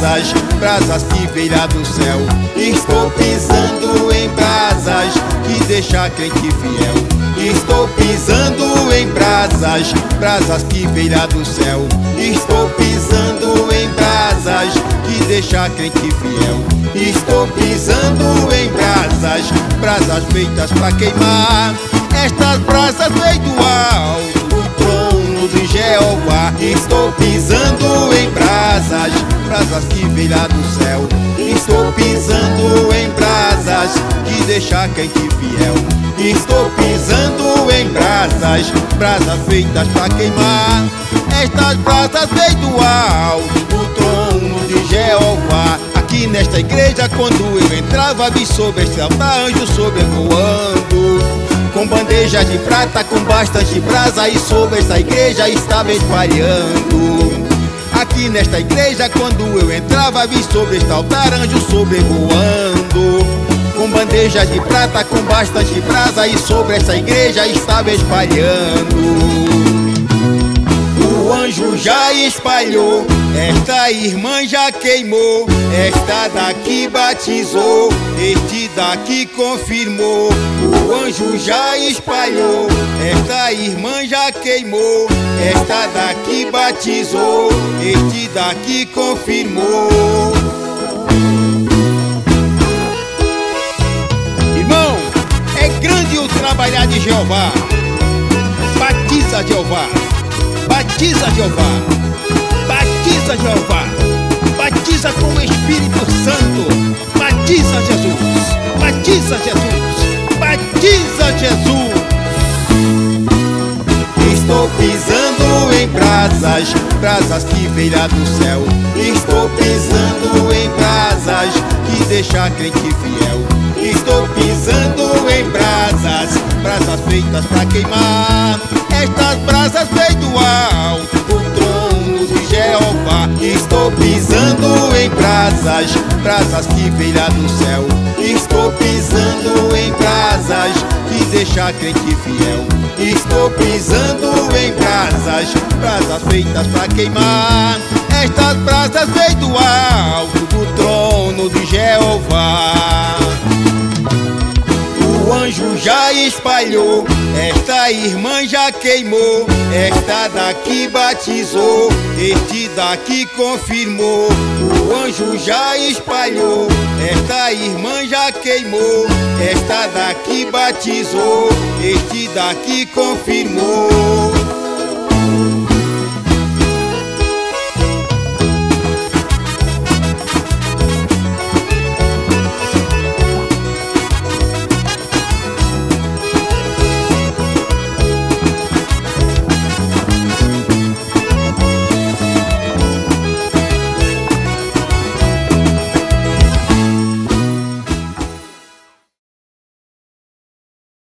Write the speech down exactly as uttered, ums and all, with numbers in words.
brasas, brasas que vem lá do céu. Estou pisando em brasas que deixa crente fiel. Estou pisando em brasas, brasas que vem lá do céu. Estou pisando em brasas que deixa crente fiel. Estou pisando em brasas, brasas feitas pra queimar. Estas brasas vêm do alto, do trono de Jeová. Estou pisando em brasas, brasas que vêm lá do céu. Estou pisando em brasas que deixa crente fiel. Estou pisando em brasas, brasas feitas pra queimar. Estas brasas vêm do alto, do trono de Jeová. Aqui nesta igreja, quando eu entrava, vi sobre este altar anjos sobrevoando, com bandejas de prata, com bastante brasa, e sobre esta igreja estava espalhando. Aqui nesta igreja, quando eu entrava, vi sobre este altar anjos sobrevoando, com bandejas de prata, com bastante brasa, e sobre essa igreja estava espalhando. O anjo já espalhou, esta irmã já queimou, esta daqui batizou, este daqui confirmou. O anjo já espalhou, esta irmã já queimou, esta daqui batizou, este daqui confirmou. Irmão, é grande o trabalhar de Jeová. Batiza Jeová, batiza Jeová, batiza Jeová, batiza com o Espírito Santo, batiza Jesus, batiza Jesus, batiza Jesus. Estou pisando em brasas, brasas que vem lá do céu. Estou pisando em brasas que deixa crente fiel. Estou pisando em brasas, brasas feitas pra queimar. Estas brasas vêm do alto, do trono de Jeová. Estou pisando em brasas, brasas que vem lá do céu. Estou pisando em brasas que deixa crente fiel. Estou pisando em brasas, brasas feitas pra queimar. Estas brasas vêm do alto, do trono de Jeová. O anjo já espalhou, esta irmã já queimou, esta daqui batizou, este daqui confirmou. O anjo já espalhou, esta irmã já queimou, esta daqui batizou, este daqui confirmou.